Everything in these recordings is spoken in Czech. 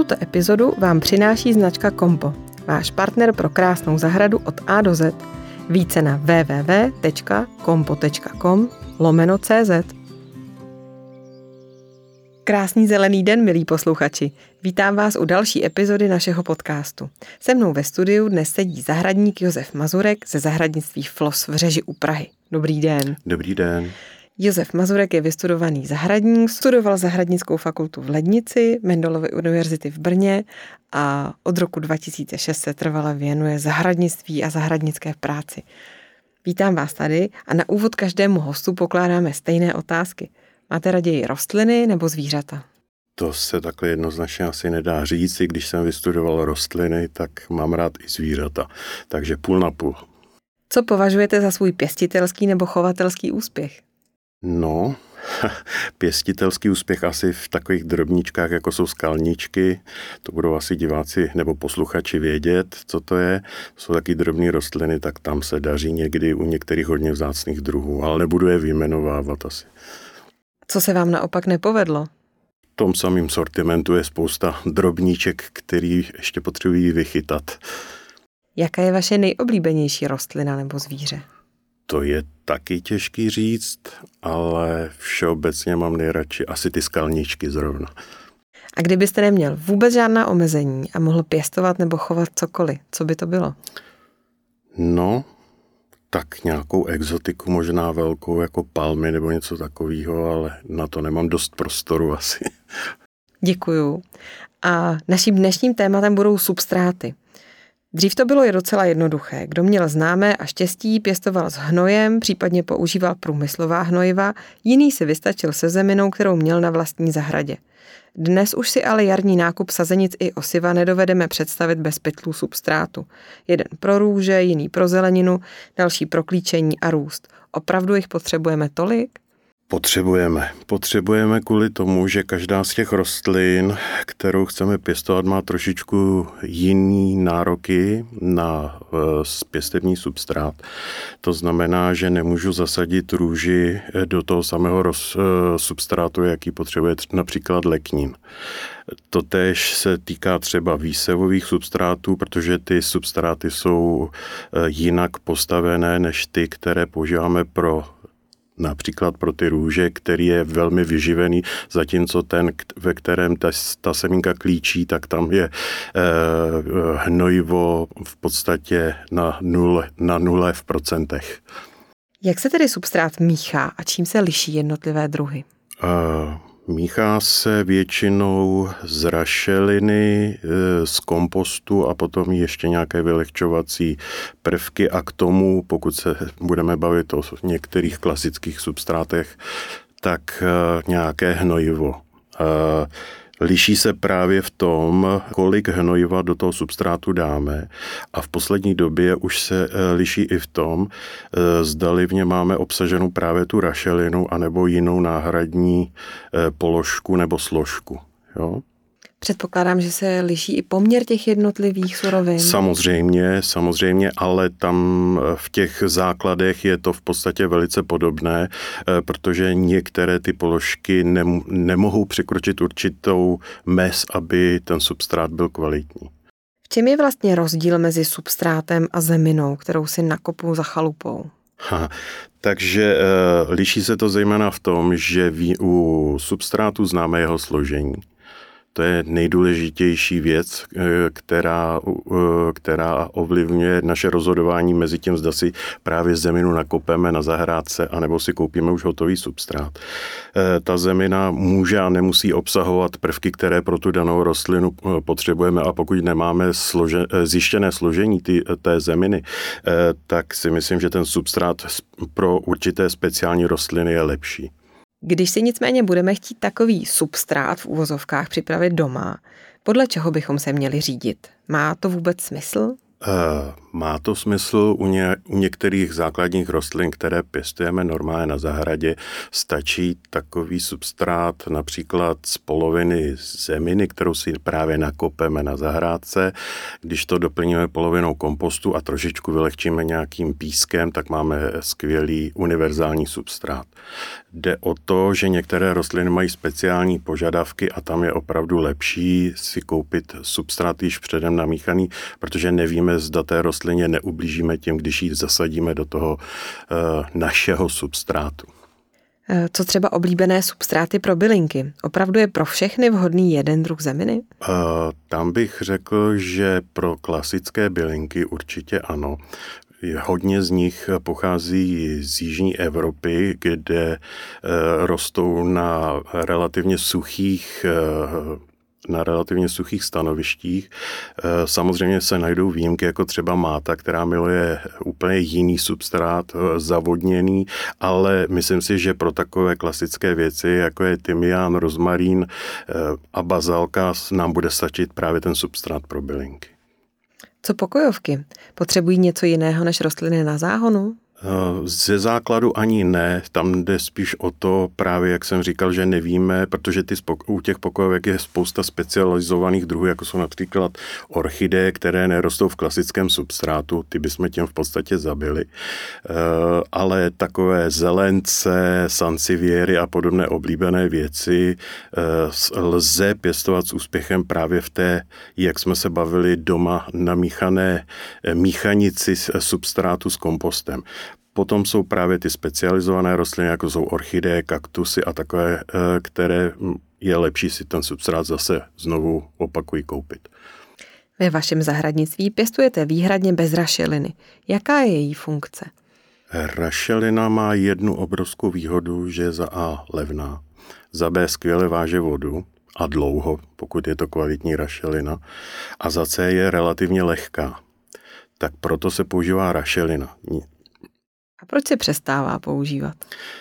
Tuto epizodu vám přináší značka Kompo, váš partner pro krásnou zahradu od A do Z. Více na www.kompo.com/cz. Krásný zelený den, milí posluchači. Vítám vás u další epizody našeho podcastu. Se mnou ve studiu dnes sedí zahradník Josef Mazurek ze zahradnictví Flos v Řeži u Prahy. Dobrý den. Dobrý den. Josef Mazurek je vystudovaný zahradník, studoval zahradnickou fakultu v Lednici, Mendelovy univerzity v Brně a od roku 2006 se trvale věnuje zahradnictví a zahradnické práci. Vítám vás tady a na úvod každému hostu pokládáme stejné otázky. Máte raději rostliny nebo zvířata? To se takhle jednoznačně asi nedá říct. I když jsem vystudoval rostliny, tak mám rád i zvířata. Takže půl na půl. Co považujete za svůj pěstitelský nebo chovatelský úspěch? No, pěstitelský úspěch asi v takových drobníčkách, jako jsou skalníčky. To budou asi diváci nebo posluchači vědět, co to je. Jsou taky drobné rostliny, tak tam se daří někdy u některých hodně vzácných druhů, ale nebudu je vyjmenovávat asi. Co se vám naopak nepovedlo? V tom samém sortimentu je spousta drobníček, který ještě potřebují vychytat. Jaká je vaše nejoblíbenější rostlina nebo zvíře? To je taky těžký říct, ale všeobecně mám nejradši asi ty skalníčky zrovna. A kdybyste neměl vůbec žádná omezení a mohl pěstovat nebo chovat cokoliv, co by to bylo? No, tak nějakou exotiku, možná velkou jako palmy nebo něco takového, ale na to nemám dost prostoru asi. Děkuju. A naším dnešním tématem budou substráty. Dřív to bylo docela jednoduché. Kdo měl známé a štěstí, pěstoval s hnojem, případně používal průmyslová hnojiva, jiný si vystačil se zeminou, kterou měl na vlastní zahradě. Dnes už si ale jarní nákup sazenic i osiva nedovedeme představit bez pytlů substrátu. Jeden pro růže, jiný pro zeleninu, další pro klíčení a růst. Opravdu jich potřebujeme tolik? Potřebujeme kvůli tomu, že každá z těch rostlin, kterou chceme pěstovat, má trošičku jiný nároky na pěstební substrát. To znamená, že nemůžu zasadit růži do toho samého substrátu, jaký potřebuje například leknín. Totéž se týká třeba výsevových substrátů, protože ty substráty jsou jinak postavené než ty, které používáme například pro ty růže, který je velmi vyživený, zatímco ten, ve kterém ta semínka klíčí, tak tam je hnojivo v podstatě na nule v procentech. Jak se tedy substrát míchá a čím se liší jednotlivé druhy? Míchá se většinou z rašeliny, z kompostu a potom ještě nějaké vylehčovací prvky a k tomu, pokud se budeme bavit o některých klasických substrátech, tak nějaké hnojivo. Liší se právě v tom, kolik hnojiva do toho substrátu dáme a v poslední době už se liší i v tom, zdali v něm máme obsaženou právě tu rašelinu anebo jinou náhradní položku nebo složku. Jo? Předpokládám, že se liší i poměr těch jednotlivých surovin. Samozřejmě, ale tam v těch základech je to v podstatě velice podobné, protože některé ty položky nemohou překročit určitou mez, aby ten substrát byl kvalitní. V čem je vlastně rozdíl mezi substrátem a zeminou, kterou si nakopu za chalupou? Takže liší se to zejména v tom, že u substrátu známe jeho složení. To je nejdůležitější věc, která ovlivňuje naše rozhodování mezi tím, zda si právě zeminu nakopeme na zahrádce, anebo si koupíme už hotový substrát. Ta zemina může a nemusí obsahovat prvky, které pro tu danou rostlinu potřebujeme a pokud nemáme zjištěné složení té zeminy, tak si myslím, že ten substrát pro určité speciální rostliny je lepší. Když si nicméně budeme chtít takový substrát v uvozovkách připravit doma, podle čeho bychom se měli řídit? Má to vůbec smysl? Má to smysl u některých základních rostlin, které pěstujeme normálně na zahradě. Stačí takový substrát například z poloviny zeminy, kterou si právě nakopeme na zahrádce. Když to doplníme polovinou kompostu a trošičku vylehčíme nějakým pískem, tak máme skvělý univerzální substrát. Jde o to, že některé rostliny mají speciální požadavky a tam je opravdu lepší si koupit substrát již předem namíchaný, protože nevíme, zda té rostlině neublížíme tím, když ji zasadíme do toho našeho substrátu. Co třeba oblíbené substráty pro bylinky? Opravdu je pro všechny vhodný jeden druh zeminy? Tam bych řekl, že pro klasické bylinky určitě ano. Hodně z nich pochází z jižní Evropy, kde rostou na relativně suchých stanovištích. Samozřejmě se najdou výjimky, jako třeba máta, která miluje úplně jiný substrát, zavodněný, ale myslím si, že pro takové klasické věci, jako je tymián, rozmarín a bazalka, nám bude stačit právě ten substrát pro bylinky. Co pokojovky? Potřebují něco jiného než rostliny na záhonu? Ze základu ani ne, tam jde spíš o to právě, jak jsem říkal, že nevíme, protože u těch pokojovek je spousta specializovaných druhů, jako jsou například orchideje, které nerostou v klasickém substrátu, ty bychom tím v podstatě zabili, ale takové zelence, sanseviery a podobné oblíbené věci lze pěstovat s úspěchem právě v té, jak jsme se bavili, doma namíchané míchanici substrátu s kompostem. Potom jsou právě ty specializované rostliny, jako jsou orchideje, kaktusy a takové, které je lepší si ten substrát zase znovu koupit. Ve vašem zahradnictví pěstujete výhradně bez rašeliny. Jaká je její funkce? Rašelina má jednu obrovskou výhodu, že je za A levná, za B skvěle váže vodu a dlouho, pokud je to kvalitní rašelina, a za C je relativně lehká. Tak proto se používá rašelina. A proč se přestává používat?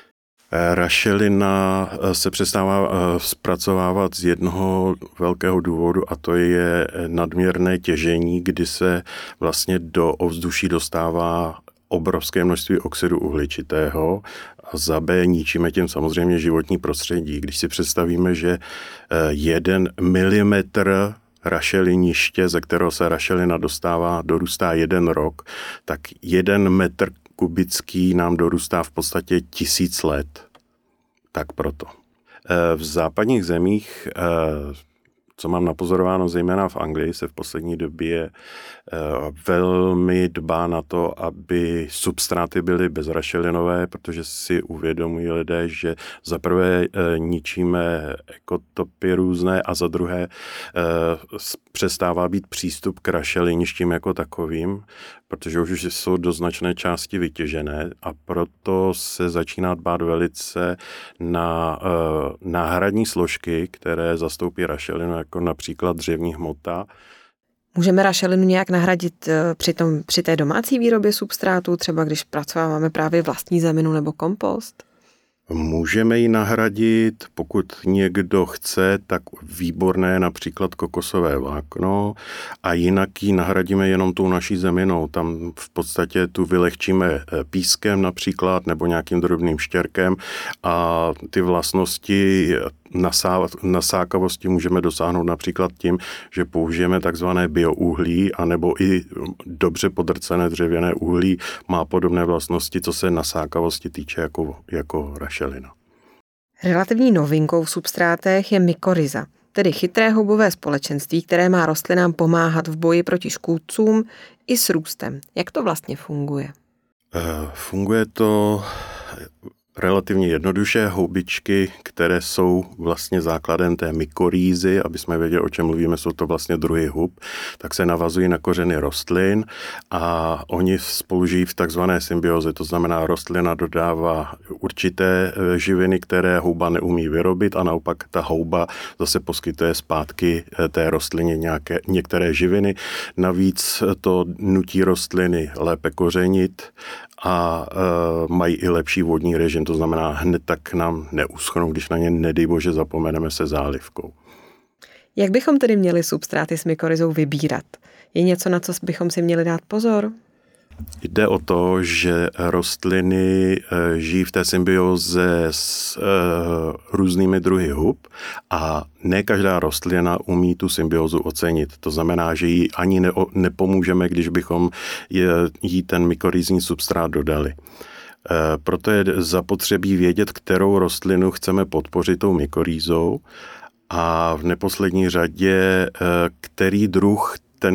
Rašelina se přestává zpracovávat z jednoho velkého důvodu, a to je nadměrné těžení, kdy se vlastně do ovzduší dostává obrovské množství oxidu uhličitého a za B ničíme tím samozřejmě životní prostředí. Když si představíme, že 1 milimetr rašeliniště, ze kterého se rašelina dorůstá 1 rok, tak 1 metr kubický nám dorůstá v podstatě 1000 let. Tak proto. V západních zemích, co mám napozorováno, zejména v Anglii, se v poslední době velmi dbá na to, aby substráty byly bezrašelinové, protože si uvědomují lidé, že za prvé ničíme ekotopy různé a za druhé přestává být přístup k rašeliništím jako takovým, protože už jsou do značné části vytěžené a proto se začíná dbát velice na náhradní složky, které zastoupí rašelinu, jako například dřevní hmota. Můžeme rašelinu nějak nahradit při té domácí výrobě substrátu, třeba když zpracováváme právě vlastní zeminu nebo kompost? Můžeme ji nahradit, pokud někdo chce, tak výborné například kokosové vlákno a jinak ji nahradíme jenom tou naší zeminou. Tam v podstatě tu vylehčíme pískem například nebo nějakým drobným štěrkem a ty vlastnosti nasákavosti můžeme dosáhnout například tím, že použijeme takzvané biouhlí anebo i dobře podrcené dřevěné uhlí má podobné vlastnosti, co se nasákavosti týče jako rašelina. Relativní novinkou v substrátech je mykorrhiza, tedy chytré houbové společenství, které má rostlinám pomáhat v boji proti škůdcům i s růstem. Jak to vlastně funguje? Funguje to relativně jednoduše. Houbičky, které jsou vlastně základem té mykorrhizy, aby jsme věděli, o čem mluvíme, jsou to vlastně druhy hub, tak se navazují na kořeny rostlin a oni spolu žijí v takzvané symbioze. To znamená, rostlina dodává určité živiny, které houba neumí vyrobit a naopak ta houba zase poskytuje zpátky té rostlině některé živiny. Navíc to nutí rostliny lépe kořenit a mají i lepší vodní režim, to znamená hned tak nám neuschnou, když na ně nedej bože zapomeneme se zálivkou. Jak bychom tedy měli substráty s mykorrhizou vybírat? Je něco, na co bychom si měli dát pozor? Jde o to, že rostliny žijí v té symbioze s různými druhy hub a ne každá rostlina umí tu symbiozu ocenit. To znamená, že jí ani nepomůžeme, když bychom jí ten mykorrhizní substrát dodali. Proto je zapotřebí vědět, kterou rostlinu chceme podpořit tou mykorýzou a v neposlední řadě, který druh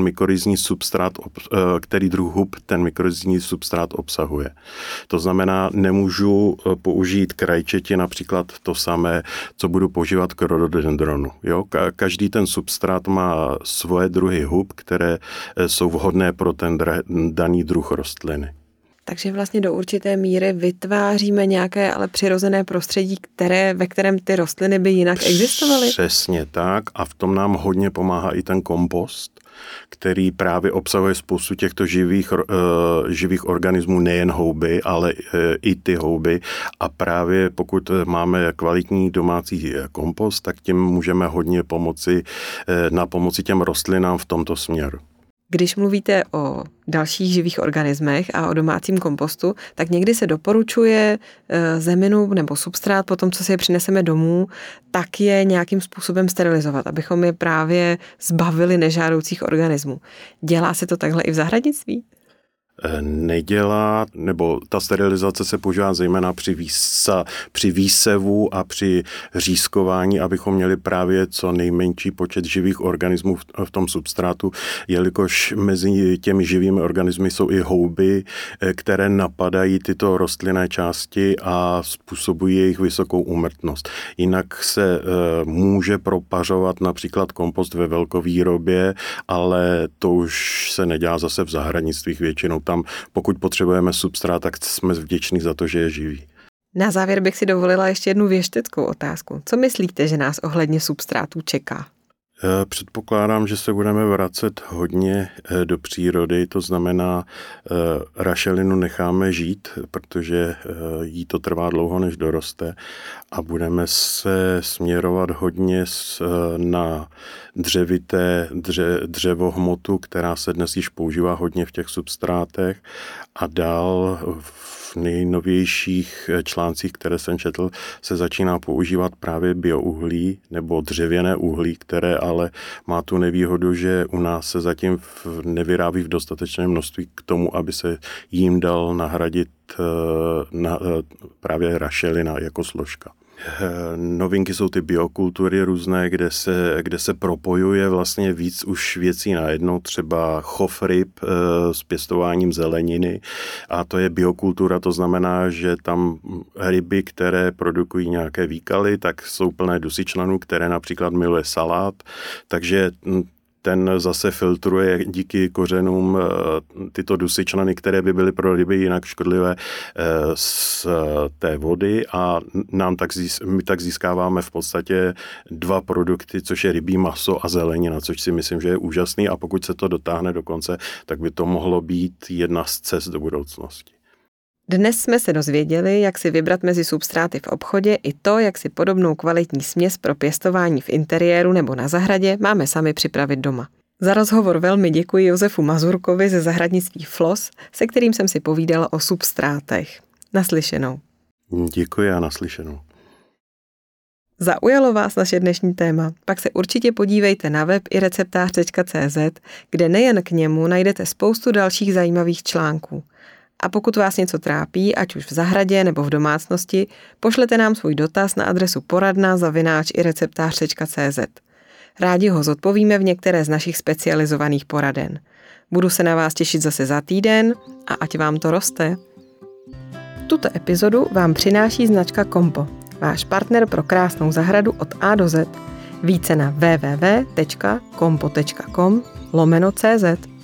hub ten mykorýzní substrát obsahuje. To znamená, nemůžu použít k rajčeti například to samé, co budu používat k rhododendronu. Jo? Každý ten substrát má svoje druhy hub, které jsou vhodné pro ten daný druh rostliny. Takže vlastně do určité míry vytváříme nějaké ale přirozené prostředí, ve kterém ty rostliny by jinak existovaly? Přesně tak a v tom nám hodně pomáhá i ten kompost, který právě obsahuje spoustu těchto živých organismů, nejen houby, ale i ty houby. A právě pokud máme kvalitní domácí kompost, tak tím můžeme hodně pomoci těm rostlinám v tomto směru. Když mluvíte o dalších živých organismech a o domácím kompostu, tak někdy se doporučuje zeminu nebo substrát po tom, co si je přineseme domů, tak je nějakým způsobem sterilizovat, abychom je právě zbavili nežádoucích organismů. Dělá se to takhle i v zahradnictví? Nedělá, nebo ta sterilizace se používá zejména při výsevu a při řízkování, abychom měli právě co nejmenší počet živých organismů v tom substrátu, jelikož mezi těmi živými organismy jsou i houby, které napadají tyto rostlinné části a způsobují jejich vysokou úmrtnost. Jinak se může propařovat například kompost ve velkovýrobě, ale to už se nedělá zase v zahradnictvích většinou. Tam, pokud potřebujeme substrát, tak jsme vděční za to, že je živý. Na závěr bych si dovolila ještě jednu věšteckou otázku. Co myslíte, že nás ohledně substrátů čeká? Předpokládám, že se budeme vracet hodně do přírody, to znamená, rašelinu necháme žít, protože jí to trvá dlouho, než doroste a budeme se směrovat hodně na dřevohmotu, která se dnes již používá hodně v těch substrátech a dál v nejnovějších článcích, které jsem četl, se začíná používat právě biouhlí nebo dřevěné uhlí, které ale má tu nevýhodu, že u nás se zatím nevyrábí v dostatečném množství k tomu, aby se jím dal nahradit právě rašelina jako složka. Novinky jsou ty biokultury různé, kde se propojuje vlastně víc už věcí najednou, třeba chov ryb s pěstováním zeleniny a to je biokultura, to znamená, že tam ryby, které produkují nějaké výkaly, tak jsou plné dusičnanů, které například miluje salát, takže ten zase filtruje díky kořenům tyto dusičnany, které by byly pro ryby jinak škodlivé z té vody a my tak získáváme v podstatě dva produkty, což je rybí maso a zelenina, což si myslím, že je úžasný a pokud se to dotáhne do konce, tak by to mohlo být jedna z cest do budoucnosti. Dnes jsme se dozvěděli, jak si vybrat mezi substráty v obchodě i to, jak si podobnou kvalitní směs pro pěstování v interiéru nebo na zahradě máme sami připravit doma. Za rozhovor velmi děkuji Josefu Mazurkovi ze zahradnictví FLOS, se kterým jsem si povídala o substrátech. Naslyšenou. Děkuji a naslyšenou. Zaujalo vás naše dnešní téma? Pak se určitě podívejte na web ireceptář.cz, kde nejen k němu najdete spoustu dalších zajímavých článků. A pokud vás něco trápí, ať už v zahradě nebo v domácnosti, pošlete nám svůj dotaz na adresu poradna@ireceptář.cz. Rádi ho zodpovíme v některé z našich specializovaných poraden. Budu se na vás těšit zase za týden a ať vám to roste. Tuto epizodu vám přináší značka Kompo, váš partner pro krásnou zahradu od A do Z. Více na www.kompo.com/cz.